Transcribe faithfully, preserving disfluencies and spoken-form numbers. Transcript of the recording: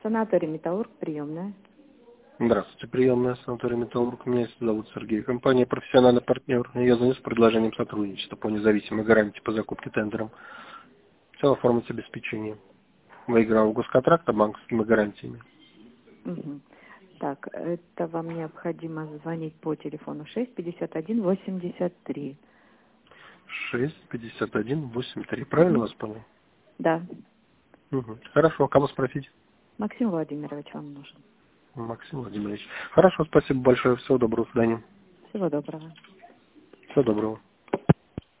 Санаторий «Металлург», приемная. Здравствуйте, приемная санаторий «Металлург». Меня зовут Сергей. Компания «Профессиональный партнер». Я звоню с предложением сотрудничества по независимой гарантии по закупке тендером. Все оформить обеспечение. Выиграл госконтракт, а банк с этими гарантиями. Угу. Так, это вам необходимо звонить по телефону шесть пятьдесят один восемьдесят три. шесть пятьдесят один восемьдесят три. Правильно Угу. вас понял? Да. Угу. Хорошо, а кого спросить? Максим Владимирович вам нужен. Максим Владимирович. Хорошо, спасибо большое. Всего доброго, до свидания. Всего доброго. Всего доброго.